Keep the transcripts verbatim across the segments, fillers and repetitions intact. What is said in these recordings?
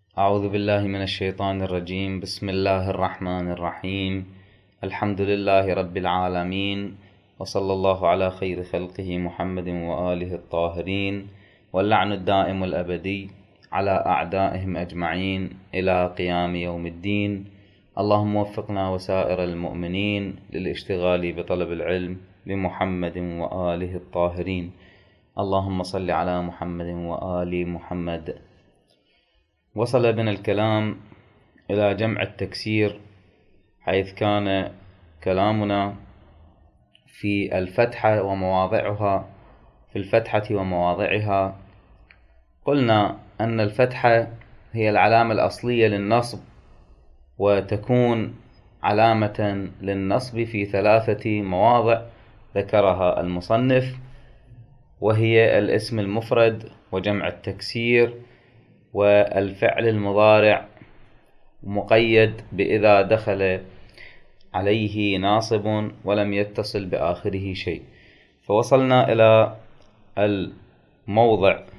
أعوذ بالله من الشيطان الرجيم. بسم الله الرحمن الرحيم. الحمد لله رب العالمين، وصلى الله على خير خلقه محمد وآله الطاهرين، واللعن الدائم الأبدي على أعدائهم أجمعين إلى قيام يوم الدين. اللهم وفقنا وسائر المؤمنين للاشتغال بطلب العلم بمحمد وآله الطاهرين. اللهم صل على محمد وآل محمد. وصل بنا الكلام إلى جمع التكسير، حيث كان كلامنا في الفتحة ومواضعها. في الفتحة ومواضعها قلنا أن الفتحة هي العلامة الأصلية للنصب، وتكون علامة للنصب في ثلاثة مواضع ذكرها المصنف، وهي الاسم المفرد وجمع التكسير والفعل المضارع، مقيد بإذا دخل عليه ناصب ولم يتصل بآخره شيء. فوصلنا إلى الموضع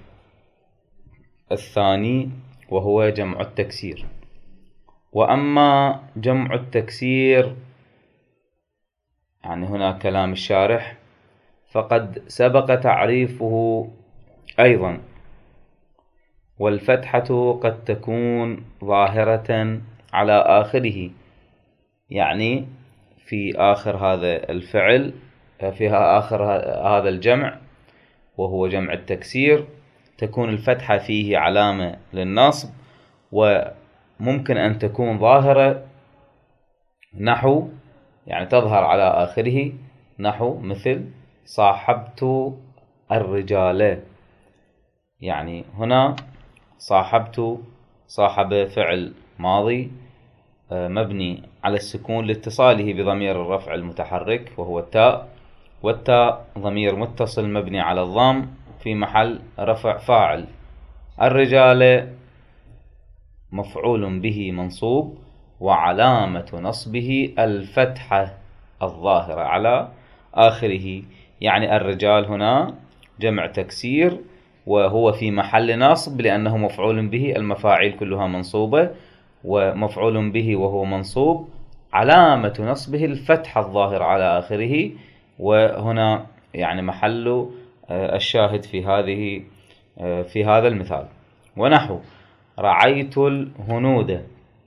الثاني وهو جمع التكسير. وأما جمع التكسير يعني هنا كلام الشارح فقد سبق تعريفه أيضا. والفتحة قد تكون ظاهرة على آخره، يعني في آخر هذا الفعل، فيها آخر هذا الجمع وهو جمع التكسير، تكون الفتحة فيه علامة للنصب، وممكن أن تكون ظاهرة نحو يعني تظهر على آخره، نحو مثل صاحبت الرجال. يعني هنا صاحبت، صاحب فعل ماضي مبني على السكون لاتصاله بضمير الرفع المتحرك وهو التاء، والتاء ضمير متصل مبني على الضم في محل رفع فاعل. الرجال مفعول به منصوب، وعلامة نصبه الفتحة الظاهرة على آخره. يعني الرجال هنا جمع تكسير وهو في محل نصب لأنه مفعول به، المفاعيل كلها منصوبة، ومفعول به وهو منصوب، علامة نصبه الفتحة الظاهرة على آخره. وهنا يعني محل الشاهد في هذه في هذا المثال. ونحو رعيت الهنود.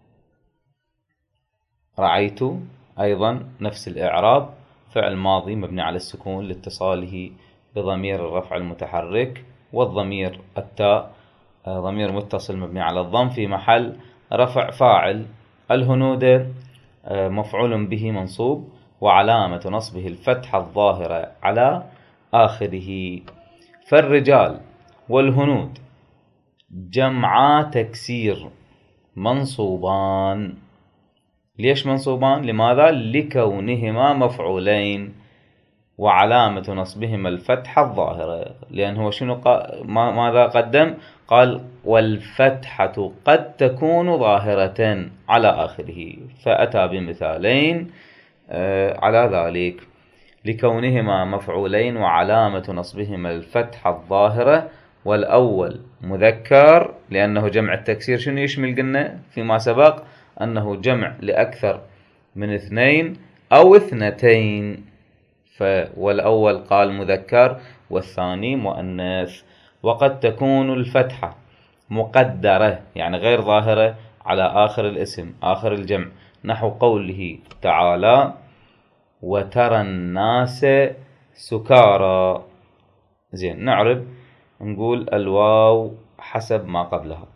رعيت أيضا نفس الإعراب، فعل ماضي مبني على السكون لاتصاله بضمير الرفع المتحرك، والضمير التاء ضمير متصل مبني على الضم في محل رفع فاعل. الهنود مفعول به منصوب، وعلامة نصبه الفتحة الظاهرة على آخره. فالرجال والهنود جمعا تكسير منصوبان. ليش منصوبان؟ لماذا؟ لكونهما مفعولين، وعلامة نصبهما الفتحة الظاهرة. لأنه شنو ماذا قدم؟ قال والفتحة قد تكون ظاهرة على آخره، فأتى بمثالين على ذلك. لكونهما مفعولين وعلامة نصبهما الفتحة الظاهرة. والأول مذكر لأنه جمع التكسير شنو يشمل؟ قلنا فيما سبق أنه جمع لأكثر من اثنين أو اثنتين، والأول قال مذكر والثاني مؤنث. وقد تكون الفتحة مقدرة يعني غير ظاهرة على آخر الاسم، آخر الجمع، نحو قوله تعالى وترى الناس سكارى. زين، نعرب نقول الواو حسب ما قبلها.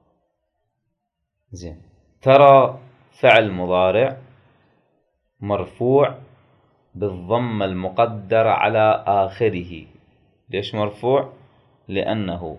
زين، ترى فعل مضارع مرفوع بالضمة المقدرة على آخره. ليش مرفوع؟ لأنه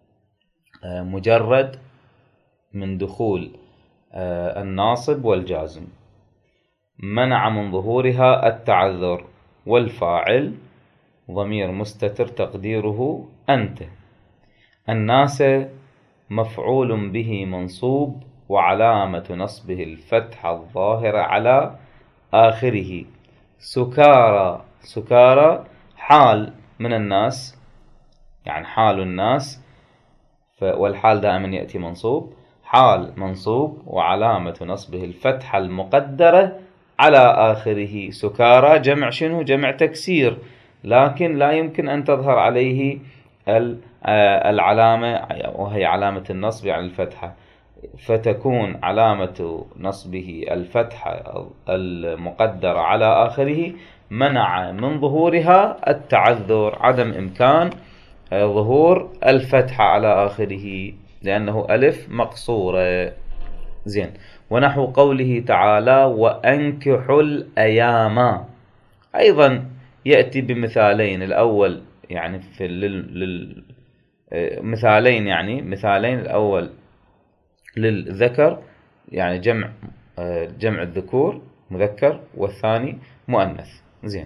مجرد من دخول الناصب والجازم، منع من ظهورها التعذر، والفاعل ضمير مستتر تقديره أنت. الناس مفعول به منصوب، وعلامة نصبه الفتحة الظاهرة على آخره. سكارى، سكارى حال من الناس، يعني حال الناس، والحال دائما يأتي منصوب. حال منصوب وعلامة نصبه الفتحة المقدرة على آخره. سكارى جمع شنو؟ جمع تكسير، لكن لا يمكن أن تظهر عليه العلامة وهي علامة النصب يعني الفتحة، فتكون علامة نصبه الفتحة المقدرة على آخره منع من ظهورها التعذر، عدم إمكان ظهور الفتحة على آخره لأنه ألف مقصورة. زين. ونحو قوله تعالى وأنكحوا الأيام، أيضا يأتي بمثالين. الأول يعني في لل... لل... مثالين يعني مثالين الأول للذكر يعني جمع جمع الذكور مذكر، والثاني مؤنث. زين.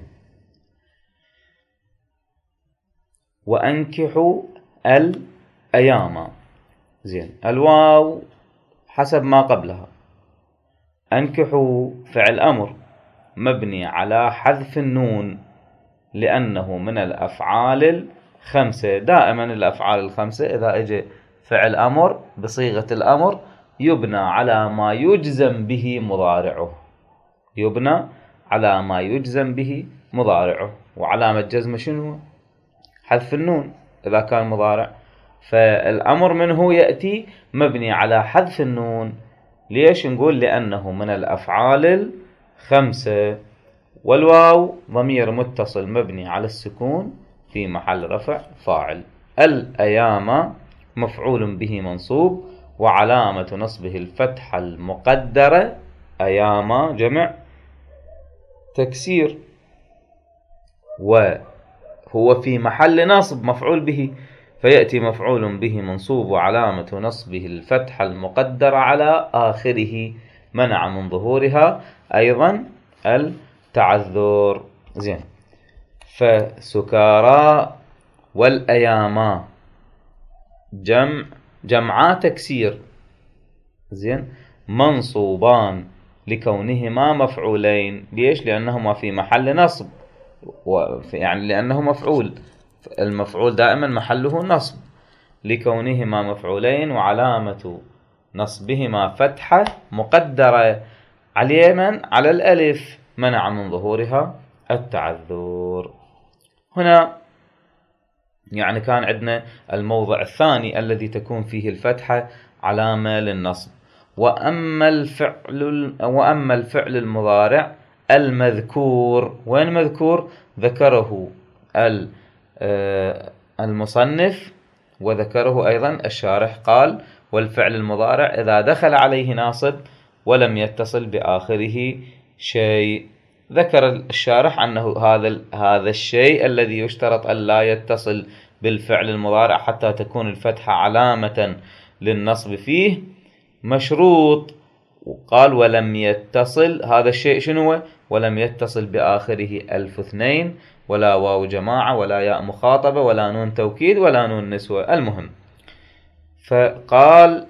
وأنكحوا الأيام. زين. الواو حسب ما قبلها. أنكحوا فعل أمر مبني على حذف النون لأنه من الأفعال الخمسة. دائما الأفعال الخمسة إذا اجى فعل أمر بصيغة الأمر يبنى على ما يجزم به مضارعه، يبنى على ما يجزم به مضارعه، وعلامة جزم شنو؟ حذف النون إذا كان مضارع. فالأمر منه يأتي مبني على حذف النون. ليش نقول؟ لأنه من الأفعال الخمسة. والواو ضمير متصل مبني على السكون في محل رفع فاعل. الأيام مفعول به منصوب وعلامة نصبه الفتحة المقدرة، أيام جمع تكسير، وهو في محل نصب مفعول به، فيأتي مفعول به منصوب وعلامة نصبه الفتحة المقدرة على آخره منع من ظهورها أيضا التعذر. زين. فسكارى والأيام جمع جمعا تكسير. زين. منصوبان لكونهما مفعولين. ليش؟ لأنهما في محل نصب، يعني لأنه مفعول، المفعول دائما محله نصب. لكونهما مفعولين وعلامة نصبهما فتحة مقدرة على من؟ على الألف منع من ظهورها التعذر. هنا يعني كان عندنا الموضع الثاني الذي تكون فيه الفتحة علامة للنصب. وأما الفعل وأما الفعل المضارع المذكور، وين مذكور؟ ذكره المصنف وذكره أيضا الشارح. قال والفعل المضارع إذا دخل عليه ناصب ولم يتصل بآخره شيء. ذكر الشارح أنه هذا هذا الشيء الذي يشترط أن لا يتصل بالفعل المضارع حتى تكون الفتحة علامة للنصب فيه مشروط. وقال ولم يتصل، هذا الشيء شنو؟ ولم يتصل بآخره ألف اثنين ولا واو جماعة ولا ياء مخاطبة ولا نون توكيد ولا نون نسوة. المهم، فقال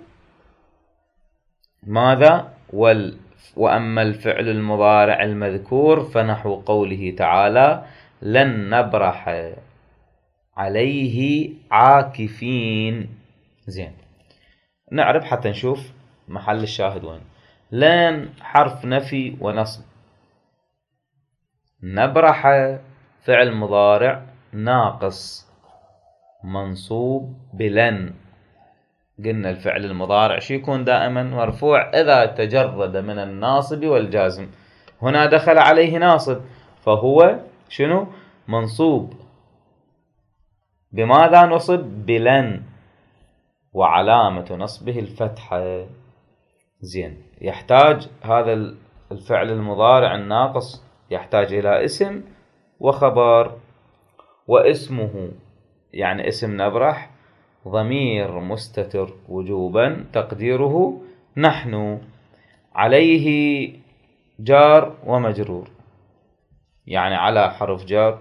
ماذا؟ وال وأما الفعل المضارع المذكور فنحو قوله تعالى لن نبرح عليه عاكفين. زين. نعرف حتى نشوف محل الشاهد وين. لن حرف نفي ونصب، نبرح فعل مضارع ناقص منصوب بلن. قلنا الفعل المضارع شو يكون؟ دائما مرفوع إذا تجرد من الناصب والجازم. هنا دخل عليه ناصب فهو شنو؟ منصوب. بماذا نصب؟ بلن، وعلامة نصبه الفتحة. زين. يحتاج هذا الفعل المضارع الناقص يحتاج إلى اسم وخبر. واسمه يعني اسم نبرح ضمير مستتر وجوبا تقديره نحن، عليه جار ومجرور، يعني على حرف جار،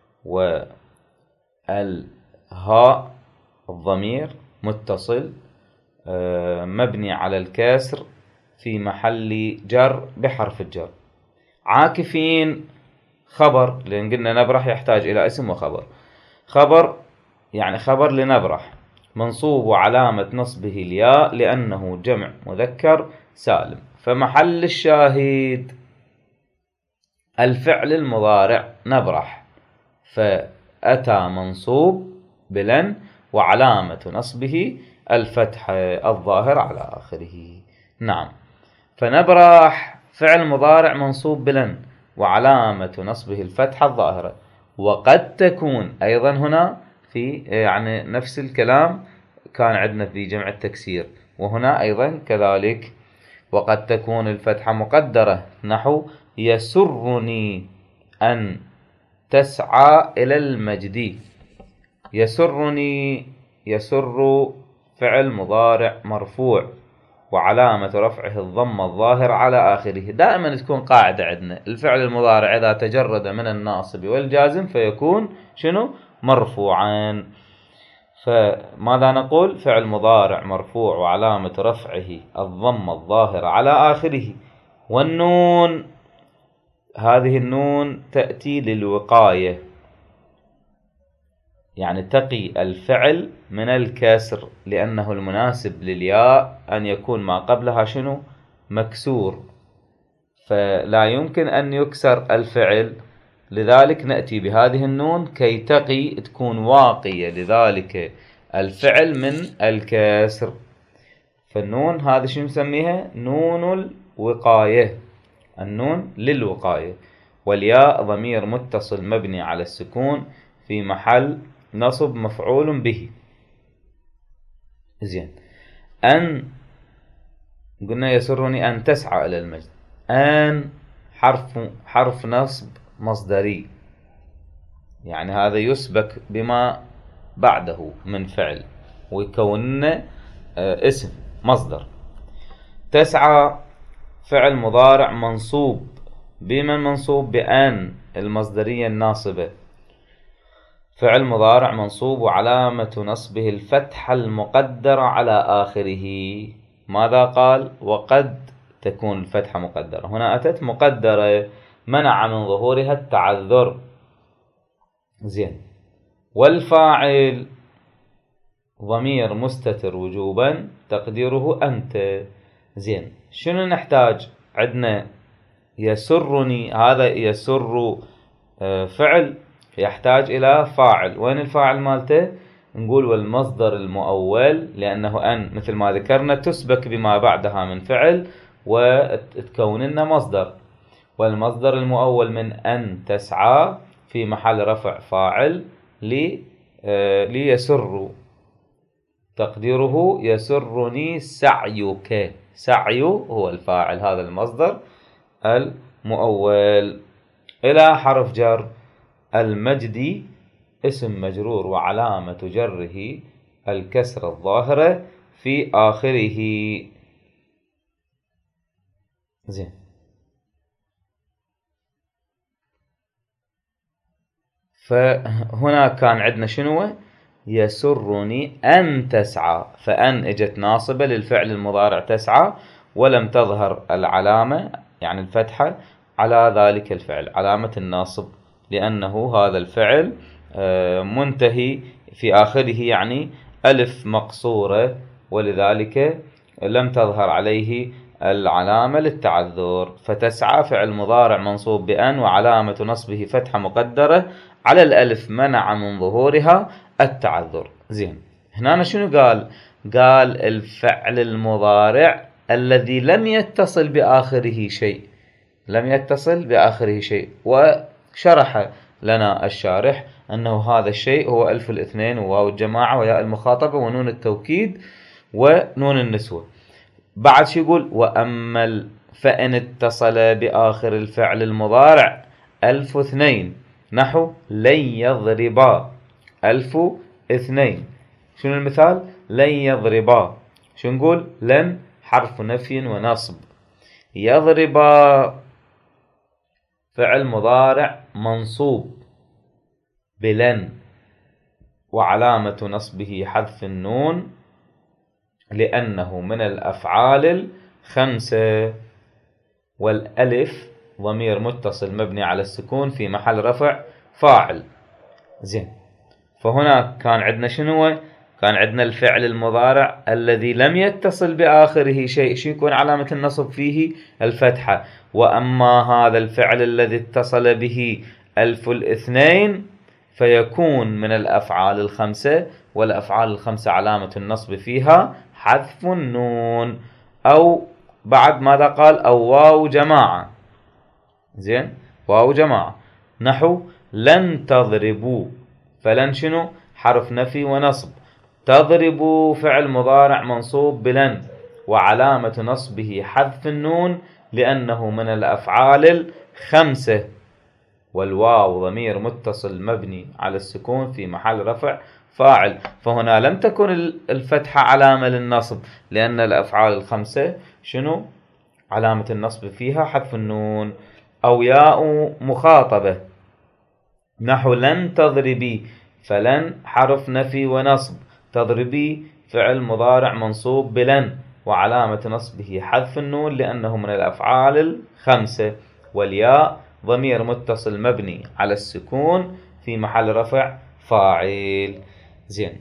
والهاء الضمير متصل مبني على الكسر في محل جر بحرف الجر. عاكفين خبر، لأن قلنا نبرح يحتاج إلى اسم وخبر. خبر يعني خبر لنبرح منصوب وعلامة نصبه الياء لأنه جمع مذكر سالم. فمحل الشاهد الفعل المضارع نبرح، فأتى منصوب بلن وعلامة نصبه الفتحة الظاهر على آخره. نعم، فنبرح فعل مضارع منصوب بلن وعلامة نصبه الفتحة الظاهرة. وقد تكون أيضا هنا في يعني نفس الكلام كان عندنا في جمع التكسير، وهنا أيضا كذلك وقد تكون الفتحة مقدرة، نحو يسرني أن تسعى إلى المجد. يسرني، يسر فعل مضارع مرفوع وعلامة رفعه الضمة الظاهر على آخره. دائما تكون قاعدة عندنا الفعل المضارع إذا تجرد من الناصب والجازم فيكون شنو؟ مرفوعا. فماذا نقول؟ فعل مضارع مرفوع وعلامة رفعه الضمة الظاهر على آخره. والنون، هذه النون تأتي للوقاية، يعني تقي الفعل من الكسر، لأنه المناسب للياء أن يكون ما قبلها شنو؟ مكسور، فلا يمكن أن يكسر الفعل، لذلك نأتي بهذه النون كي تقي، تكون واقية لذلك الفعل من الكسر. فالنون هذا شو نسميها؟ نون الوقاية، النون للوقاية. والياء ضمير متصل مبني على السكون في محل نصب مفعول به. زين، أن قلنا يسرني أن تسعى إلى المجد. أن حرف حرف نصب مصدري، يعني هذا يسبك بما بعده من فعل ويكون اسم مصدر. تسعى فعل مضارع منصوب، بمن منصوب؟ بأن المصدرية الناصبة. فعل مضارع منصوب وعلامة نصبه الفتحة المقدرة على آخره. ماذا قال؟ وقد تكون الفتحة مقدرة، هنا أتت مقدرة منع من ظهورها التعذر. زين، والفاعل ضمير مستتر وجوبا تقديره أنت. زين، شنو نحتاج؟ عندنا يسرني، هذا يسر فعل يحتاج إلى فاعل. وين الفاعل مالته؟ نقول والمصدر المؤول، لأنه أن مثل ما ذكرنا تسبك بما بعدها من فعل وتكون لنا مصدر، والمصدر المؤول من أن تسعى في محل رفع فاعل لي ليسر، تقديره يسرني سعيك. سعي هو الفاعل، هذا المصدر المؤول. إلى حرف جر المجدي اسم مجرور وعلامة جره الكسر الظاهرة في آخره. زين، فهنا كان عندنا شنو؟ يسرني أن تسعى، فأن اجت ناصبة للفعل المضارع تسعى ولم تظهر العلامة يعني الفتحة على ذلك الفعل، علامة الناصب، لأنه هذا الفعل منتهي في آخره يعني ألف مقصورة، ولذلك لم تظهر عليه العلامة للتعذر. فتسعى فعل مضارع منصوب بأن وعلامة نصبه فتحة مقدرة على الألف منع من ظهورها التعذر. زين، هنا شنو قال؟ قال الفعل المضارع الذي لم يتصل بآخره شيء، لم يتصل بآخره شيء. وشرح لنا الشارح أنه هذا الشيء هو ألف الاثنين وواو الجماعة وياء المخاطبة ونون التوكيد ونون النسوة. بعد شو يقول؟ وأما فإن اتصل بآخر الفعل المضارع ألف اثنين، نحو لن يضربا. ألف اثنين، شنو المثال؟ لن يضربا. شو نقول؟ لن حرف نفي ونصب، يضربا فعل مضارع منصوب بلن وعلامة نصبه حذف النون لأنه من الأفعال الخمسة، والألف ضمير متصل مبني على السكون في محل رفع فاعل. زين، فهنا كان عندنا شنو؟ كان عندنا الفعل المضارع الذي لم يتصل بآخره شيء، شو يكون علامة النصب فيه؟ الفتحة. وأما هذا الفعل الذي اتصل به ألف الاثنين فيكون من الأفعال الخمسة، والأفعال الخمسة علامة النصب فيها حذف النون. أو بعد ماذا قال؟ أو واو جماعة. زين، واو جماعة. نحو لن تضربوا، فلن شنو؟ حرف نفي ونصب. تضربوا فعل مضارع منصوب بلن، وعلامة نصبه حذف النون لأنه من الأفعال الخمسة. والواو ضمير متصل مبني على السكون في محل رفع فاعل. فهنا لم تكن الفتحة علامة للنصب، لأن الأفعال الخمسة شنو؟ علامة النصب فيها حذف النون. أو ياء مخاطبة، نحو لن تضربي، فلن حرف نفي ونصب. تضربي فعل مضارع منصوب بلن، وعلامة نصبه حذف النون لأنه من الأفعال الخمسة. والياء ضمير متصل مبني على السكون في محل رفع فاعل. زين،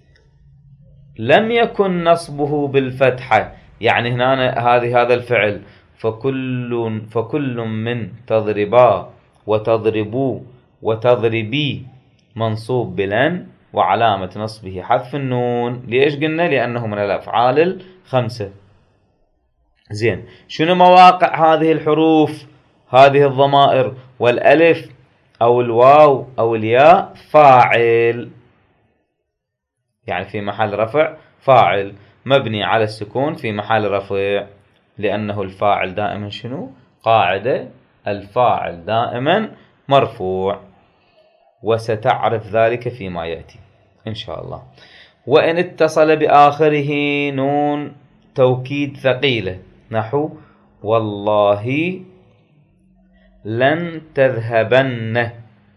لم يكن نصبه بالفتحة، يعني هنا هذه هذا الفعل فكل فكل من تضربا وتضربوا وتضربي منصوب بلن، وعلامة نصبه حذف النون. ليش قلنا؟ لأنه من الأفعال الخمسة. زين، شنو مواقع هذه الحروف؟ هذه الضمائر والألف أو الواو أو الياء فاعل، يعني في محل رفع فاعل مبني على السكون في محل رفع، لأنه الفاعل دائما شنو؟ قاعدة الفاعل دائما مرفوع، وستعرف ذلك فيما يأتي إن شاء الله. وإن اتصل بآخره نون توكيد ثقيلة، نحو والله لن تذهبن.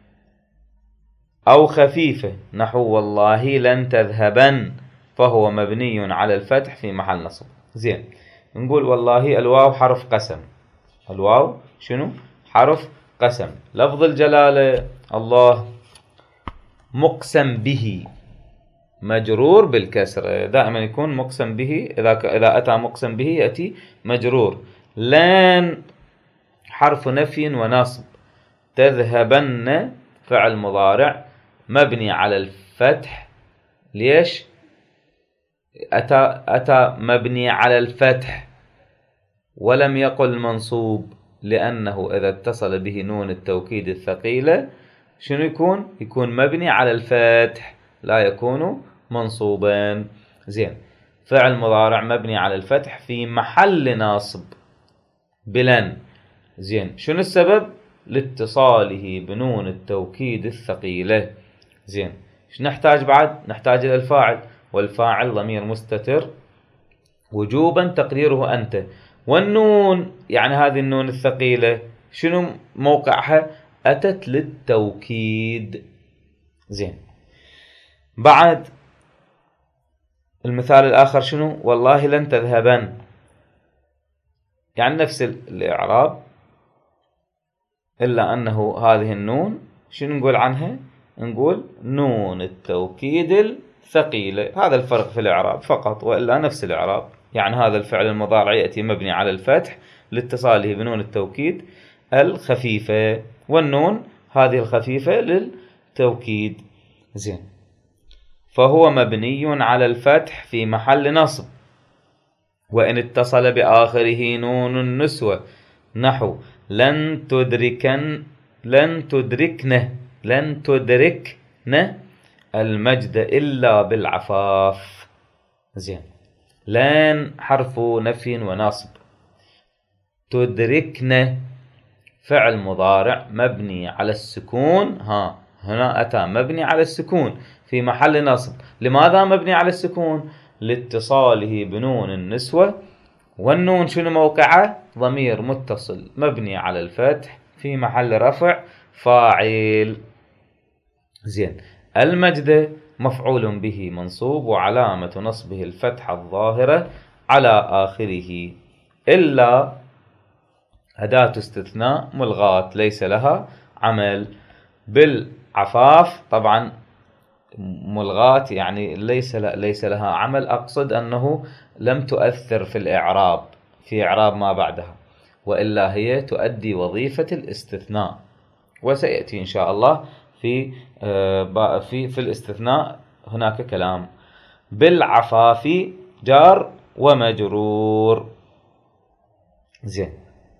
أو خفيفة، نحو والله لن تذهبن، فهو مبني على الفتح في محل نصب. زين، نقول والله الواو حرف قسم. الواو شنو؟ حرف قسم. لفظ الجلالة الله مقسم به مجرور بالكسر، دائما يكون مقسم به، إذا إذا أتى مقسم به يأتي مجرور. لن حرف نفي ونصب. تذهبن فعل مضارع مبني على الفتح. ليش؟ أتى أتى مبني على الفتح ولم يقل منصوب، لأنه إذا اتصل به نون التوكيد الثقيلة شنو يكون؟ يكون مبني على الفتح، لا يكون منصوبا. زين، فعل مضارع مبني على الفتح في محل ناصب بلن. زين، شنو السبب؟ لاتصاله بنون التوكيد الثقيلة. زين، ايش نحتاج بعد؟ نحتاج إلى الفاعل، والفاعل ضمير مستتر وجوبا تقديره أنت. والنون يعني هذه النون الثقيلة شنو موقعها؟ أتت للتوكيد. زين، بعد المثال الآخر شنو؟ والله لن تذهبن، يعني نفس الإعراب، إلا أنه هذه النون شنو نقول عنها؟ نقول نون التوكيد الثقيلة. هذا الفرق في الإعراب فقط، وإلا نفس الإعراب. يعني هذا الفعل المضارع يأتي مبني على الفتح لاتصاله بنون التوكيد الخفيفة، والنون هذه الخفيفة للتوكيد. زين، فهو مبني على الفتح في محل نصب. وإن اتصل بآخره نون النسوة، نحو لن تدركن لن تدركن لن تدركن المجد إلا بالعفاف. زين، لن حرف نفي ونصب. تدركن فعل مضارع مبني على السكون، ها هنا أتى مبني على السكون في محل نصب. لماذا مبني على السكون؟ لاتصاله بنون النسوة، والنون شنو موقعه؟ ضمير متصل مبني على الفتح في محل رفع فاعل. زين، المجد مفعول به منصوب، وعلامة نصبه الفتحة الظاهرة على آخره، إلا أداة استثناء ملغاة ليس لها عمل. بالعفاف طبعا ملغاة يعني ليس ليس لها عمل، أقصد أنه لم تؤثر في الإعراب في إعراب ما بعدها، وإلا هي تؤدي وظيفة الاستثناء. وسيأتي إن شاء الله في في في الاستثناء هناك كلام. بالعفاف جار ومجرور. زين،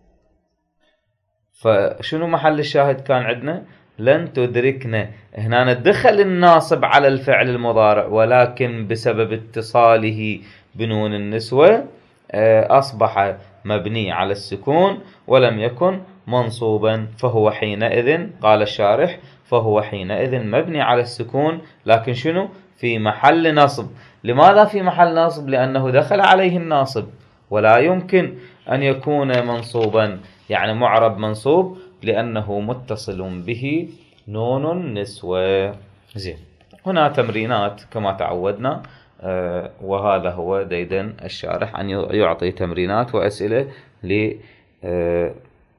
فشنو محل الشاهد كان عندنا؟ لن تدركنا. هنا ندخل الناصب على الفعل المضارع، ولكن بسبب اتصاله بنون النسوة أصبح مبني على السكون ولم يكن منصوبا، فهو حينئذ قال الشارح فهو حينئذ مبني على السكون، لكن شنو؟ في محل نصب. لماذا في محل نصب؟ لأنه دخل عليه الناصب، ولا يمكن أن يكون منصوبا يعني معرب منصوب، لأنه متصل به نون النسوة. زين، هنا تمرينات كما تعودنا، آه وهذا هو ديدن الشارح أن يعطي تمرينات وأسئلة لبيان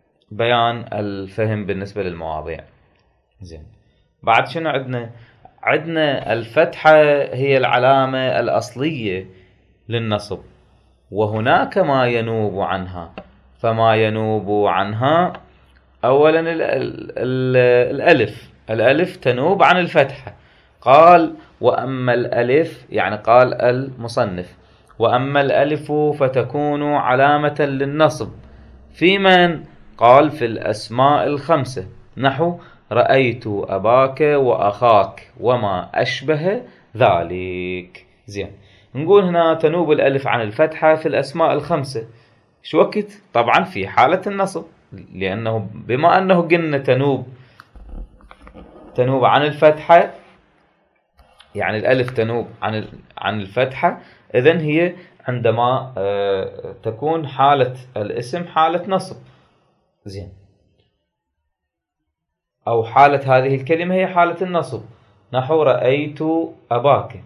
الفهم بالنسبة للمواضيع. زين، بعد شنو عندنا؟ عندنا الفتحة هي العلامة الأصلية للنصب، وهناك ما ينوب عنها. فما ينوب عنها أولا ال ال ال الألف الألف تنوب عن الفتحة. قال وأما الألف، يعني قال المصنف وأما الألف فتكون علامة للنصب في من؟ قال في الأسماء الخمسة، نحو رأيت أباك وأخاك وما أشبه ذلك. زين، نقول هنا تنوب الألف عن الفتحة في الأسماء الخمسة. شو وقت؟ طبعا في حالة النصب، لأنه بما أنه قلنا تنوب تنوب عن الفتحة، يعني الألف تنوب عن عن الفتحة، إذن هي عندما تكون حالة الاسم حالة نصب. زين، أو حالة هذه الكلمة هي حالة النصب، نحو رأيت أباك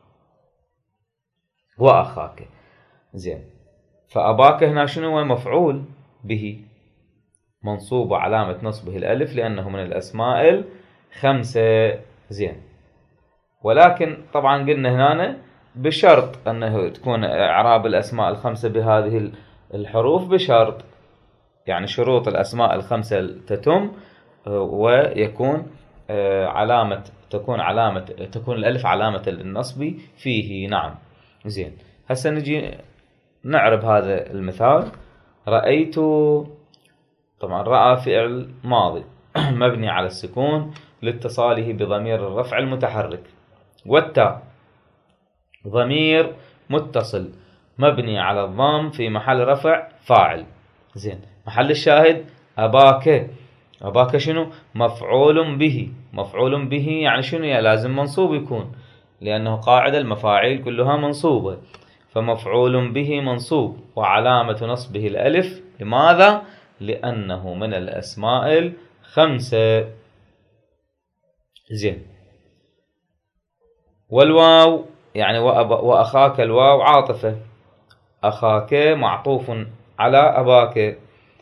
وأخاك. زين، فأباك هنا شنو هو؟ مفعول به منصوب وعلامة نصبه الألف لأنه من الأسماء الخمسة. زين، ولكن طبعا قلنا هنا بشرط أنه تكون إعراب الأسماء الخمسة بهذه الحروف، بشرط يعني شروط الأسماء الخمسة تتم، ويكون علامة تكون علامة تكون الألف علامة للنصب فيه. نعم. زين، هسه نجي نعرب هذا المثال. رأيت، طبعا رأى فعل ماضي مبني على السكون لاتصاله بضمير الرفع المتحرك، والتاء ضمير متصل مبني على الضم في محل رفع فاعل. زين، محل الشاهد أباك. أباك شنو؟ مفعول به. مفعول به يعني شنو؟ يعني لازم منصوب يكون، لأنه قاعدة المفاعيل كلها منصوبة، فمفعول به منصوب وعلامة نصبه الألف. لماذا؟ لأنه من الأسماء الخمسة. زين، والواو يعني وأخاك، الواو عاطفة، أخاك معطوف على أباك،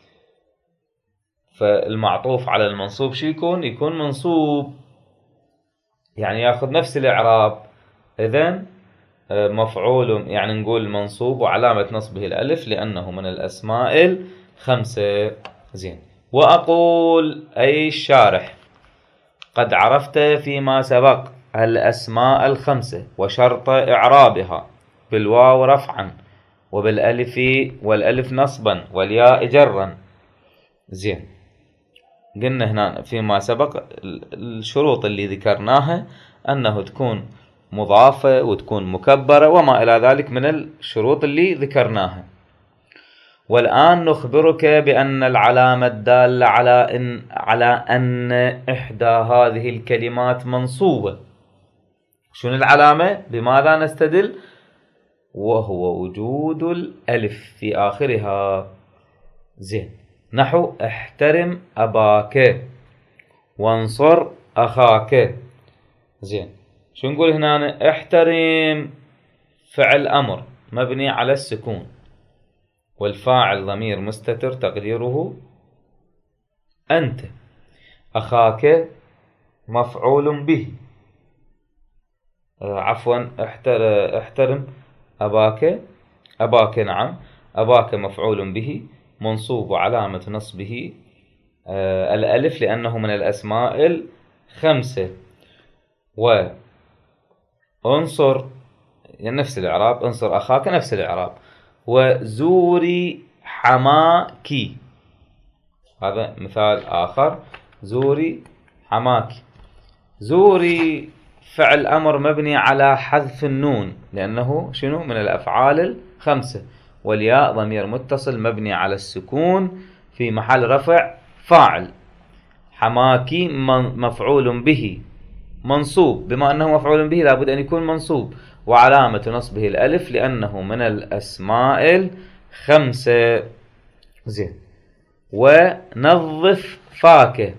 فالمعطوف على المنصوب شو يكون؟ يكون منصوب، يعني ياخذ نفس الإعراب. إذن مفعول يعني نقول منصوب وعلامة نصبه الألف لأنه من الأسماء الخمسة. زين، وأقول أي الشارح قد عرفت فيما سبق الأسماء الخمسة وشرط إعرابها بالواو رفعا وبالألف والألف نصبا والياء جرا. زين، قلنا هنا فيما سبق الشروط اللي ذكرناها أنه تكون مضافة وتكون مكبرة وما إلى ذلك من الشروط اللي ذكرناها. والآن نخبرك بأن العلامة الدالة على إن على أن إحدى هذه الكلمات منصوبة. شنو العلامة؟ بماذا نستدل؟ وهو وجود الألف في آخرها. زين، نحو احترم أباك وانصر أخاك. زين، شو نقول هنا؟ احترم فعل أمر مبني على السكون، والفاعل ضمير مستتر تقديره أنت. أخاك مفعول به عفوا احترم أباك، أباك نعم، أباك مفعول به منصوب وعلامة نصبه آه الألف لأنه من الأسماء الخمسة. وانصر يعني نفس الإعراب، انصر أخاك نفس الإعراب. وزوري حماكي، هذا مثال آخر، زوري حماكي. زوري فعل أمر مبني على حذف النون لأنه شنو من الأفعال الخمسة، والياء ضمير متصل مبني على السكون في محل رفع فاعل. حماكي مفعول به منصوب، بما أنه مفعول به لابد أن يكون منصوب، وعلامة نصبه الألف لأنه من الأسماء الخمسة. زين. ونظف فاك،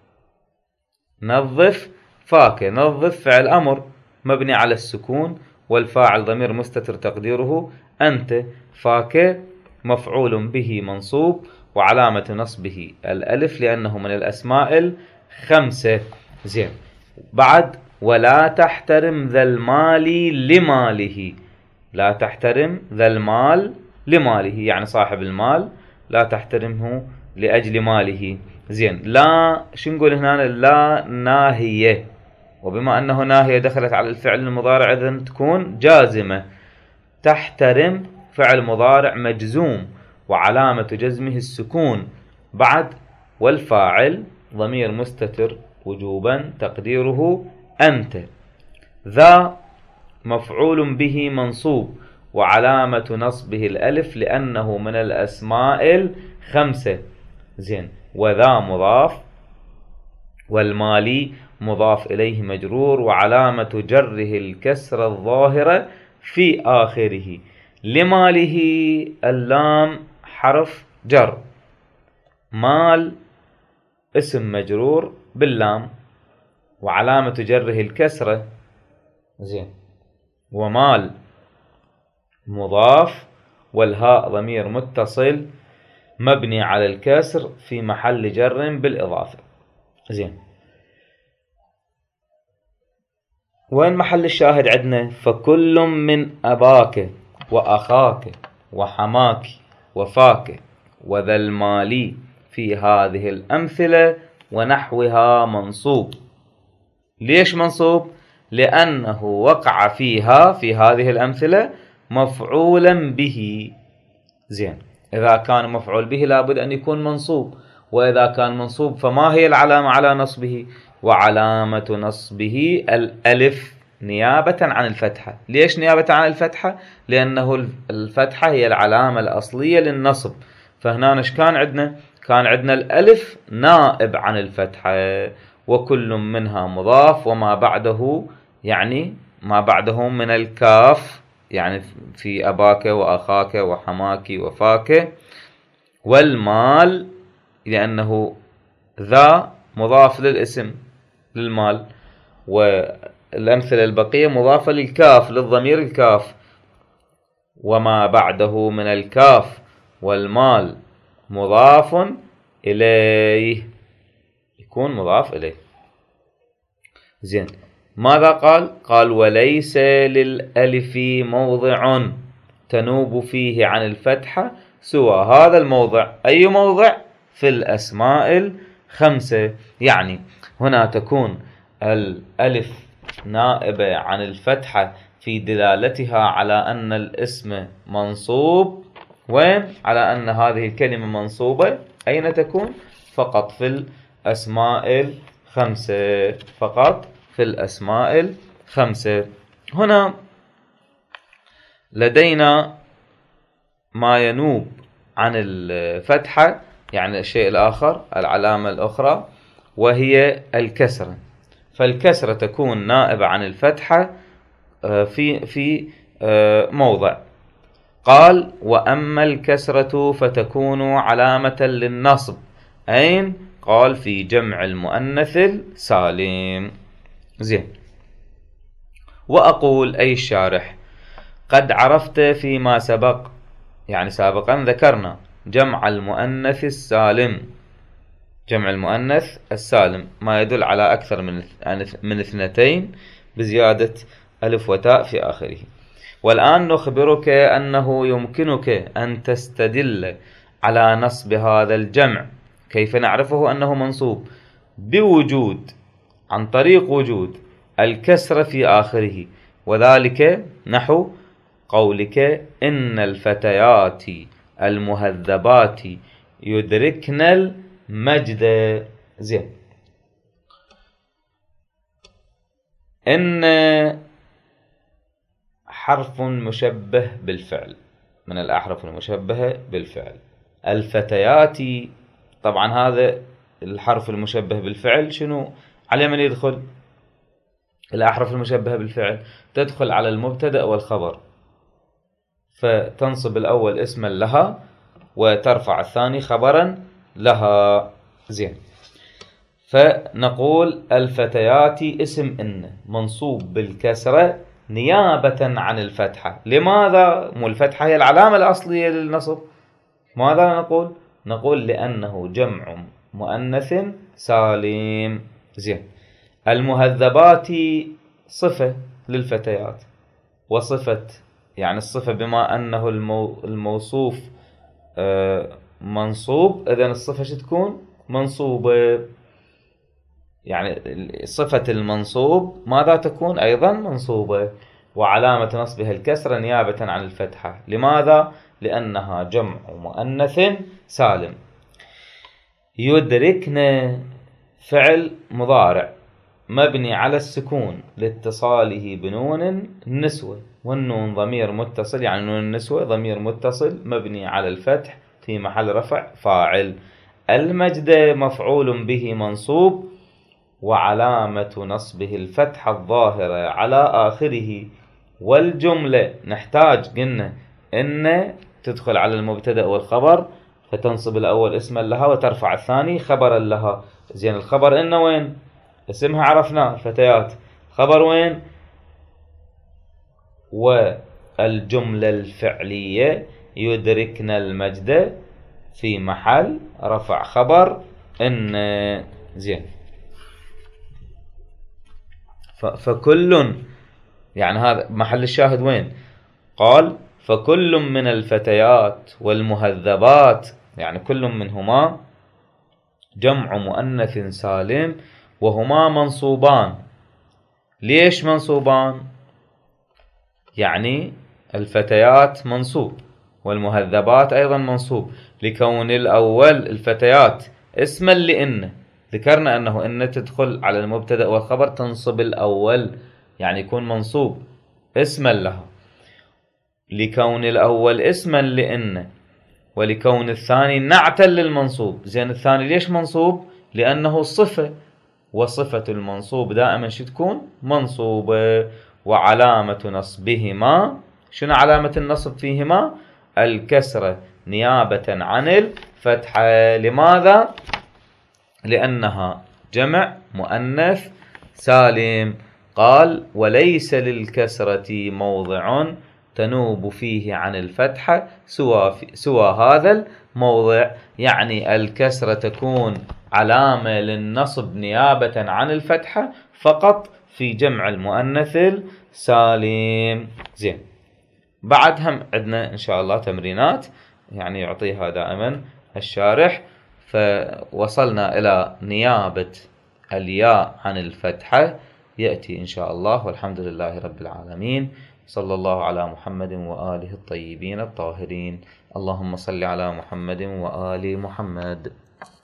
نظف فاك، نظف فعل أمر مبني على السكون والفاعل ضمير مستتر تقديره أنت، فاك مفعول به منصوب وعلامة نصبه الألف لأنه من الأسماء الخمسة. زين. بعد ولا تحترم ذا المال لماله، لا تحترم ذا المال لماله يعني صاحب المال لا تحترمه لأجل ماله. زين. لا شو نقول هنا؟ لا ناهية، وبما أنه ناهية دخلت على الفعل المضارع إذن تكون جازمة. تحترم فعل مضارع مجزوم وعلامة جزمه السكون. بعد والفاعل ضمير مستتر وجوبا تقديره أنت. ذا مفعول به منصوب وعلامة نصبه الألف لأنه من الأسماء الخمسة. زين. وذا مضاف والمالي مضاف إليه مجرور وعلامة جره الكسر الظاهرة في آخره. لماله اللام حرف جر، مال اسم مجرور باللام وعلامة جره الكسرة. زين. ومال مضاف والهاء ضمير متصل مبني على الكسر في محل جر بالإضافة. زين. وين محل الشاهد عندنا؟ فكل من أباك وأخاك وحماك وفاك وذا المال في هذه الأمثلة ونحوها منصوب. ليش منصوب؟ لأنه وقع فيها في هذه الأمثلة مفعولا به. زين. إذا كان مفعول به لابد أن يكون منصوب، وإذا كان منصوب فما هي العلامة على نصبه؟ وعلامة نصبه الألف نيابة عن الفتحة. ليش نيابة عن الفتحة؟ لأنه الفتحة هي العلامة الأصلية للنصب. فهنا ايش كان عندنا؟ كان عندنا الألف نائب عن الفتحة، وكل منها مضاف وما بعده يعني ما بعده من الكاف يعني في أباك وأخاك وحماك وفاك. والمال لأنه ذا مضاف للاسم للمال، والأمثلة البقية مضافة للكاف للضمير الكاف. وما بعده من الكاف والمال مضاف إليه، يكون مضاف إليه. زين. ماذا قال؟ قال وليس للألف موضع تنوب فيه عن الفتحة سوى هذا الموضع. أي موضع؟ في الأسماء الخمسة. يعني هنا تكون الألف نائبة عن الفتحة في دلالتها على أن الاسم منصوب، وين؟ على أن هذه الكلمة منصوبة. أين تكون؟ فقط في الأسماء الخمسة، فقط في الأسماء الخمسة. هنا لدينا ما ينوب عن الفتحة يعني الشيء الآخر العلامة الأخرى وهي الكسرة. فالكسرة تكون نائبة عن الفتحة في في موضع. قال وأما الكسرة فتكون علامة للنصب. أين؟ قال في جمع المؤنث السالم. زين. وأقول أي الشارح قد عرفت فيما سبق يعني سابقا ذكرنا جمع المؤنث السالم، جمع المؤنث السالم ما يدل على أكثر من من اثنتين بزيادة ألف وتاء في آخره. والآن نخبرك أنه يمكنك أن تستدل على نصب هذا الجمع. كيف نعرفه أنه منصوب؟ بوجود، عن طريق وجود الكسر في آخره، وذلك نحو قولك إن الفتيات المهذبات يدركن المجد. زين، إن حرف مشبه بالفعل، من الأحرف المشبهة بالفعل. الفتيات، طبعا هذا الحرف المشبه بالفعل شنو على من يدخل؟ الأحرف المشبهة بالفعل تدخل على المبتدأ والخبر، فتنصب الأول اسما لها وترفع الثاني خبرا لها. زين، فنقول الفتيات اسم إن منصوب بالكسرة نيابة عن الفتحة. لماذا؟ مو الفتحة هي العلامة الأصلية للنصب. ماذا نقول؟ نقول لأنه جمع مؤنث سالم. زين، المهذبات صفة للفتيات، وصفة يعني الصفة بما أنه الموصوف منصوب، إذن الصفة شو تكون؟ منصوبة. يعني صفة المنصوب ماذا تكون؟ أيضا منصوبة، وعلامة نصبها الكسرة نيابة عن الفتحة. لماذا؟ لأنها جمع مؤنث سالم. يدركن فعل مضارع مبني على السكون لاتصاله بنون النسوة، والنون ضمير متصل، يعني نون النسوة ضمير متصل مبني على الفتح في محل رفع فاعل. المجد مفعول به منصوب، وعلامة نصبه الفتحة الظاهرة على آخره. والجملة نحتاج قلنا إن تدخل على المبتدأ والخبر، فتنصب الأول اسما لها وترفع الثاني خبرا لها. زين، الخبر إن وين؟ اسمها عرفناه الفتيات، خبر وين؟ والجملة الفعلية يدركن المجد في محل رفع خبر إن. زين، فكل، يعني هذا محل الشاهد وين؟ قال فكل من الفتيات والمهذبات، يعني كل منهما جمع مؤنث سالم وهما منصوبان. ليش منصوبان؟ يعني الفتيات منصوب والمهذبات أيضا منصوب، لكون الأول الفتيات اسما لإن، ذكرنا أنه إن تدخل على المبتدأ والخبر تنصب الأول، يعني يكون منصوب اسما لها، لكون الأول اسما لإن، ولكون الثاني نعتا للمنصوب. زين، الثاني ليش منصوب؟ لأنه صفة، وصفة المنصوب دائما شو تكون؟ منصوبة. وعلامة نصبهما، شنو علامة النصب فيهما؟ الكسرة نيابة عن الفتحة. لماذا؟ لأنها جمع مؤنث سالم. قال وليس للكسرة موضع تنوب فيه عن الفتحة سوى, سوى هذا الموضع، يعني الكسرة تكون علامة للنصب نيابة عن الفتحة فقط في جمع المؤنث السالم. زين، بعد هم عندنا إن شاء الله تمرينات يعني يعطيها دائما الشارح. فوصلنا إلى نيابة الياء عن الفتحة، يأتي إن شاء الله، والحمد لله رب العالمين. صلى الله على محمد وآله الطيبين الطاهرين. اللهم صل على محمد وآل محمد.